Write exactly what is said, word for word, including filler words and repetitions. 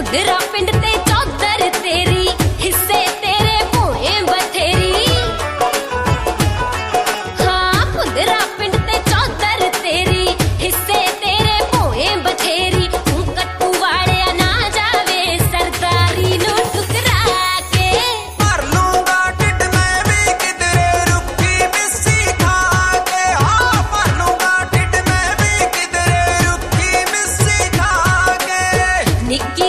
पुंदरा पिंड ते चौधर तेरी हिस्से तेरे भोए बथेरी। हाँ पुंदरा पिंड ते चौधर तेरी हिस्से तेरे भोए बथेरी। तू कट्टू वाले ना जावे सरदारी नू ठुकरा के। भर लूंगा ढिड मैं भी किधरे रुखी मिस्सी खा के। हाँ भर लूंगा ढिड मैं भी किधरे रुखी मिस्सी खा के। निक्की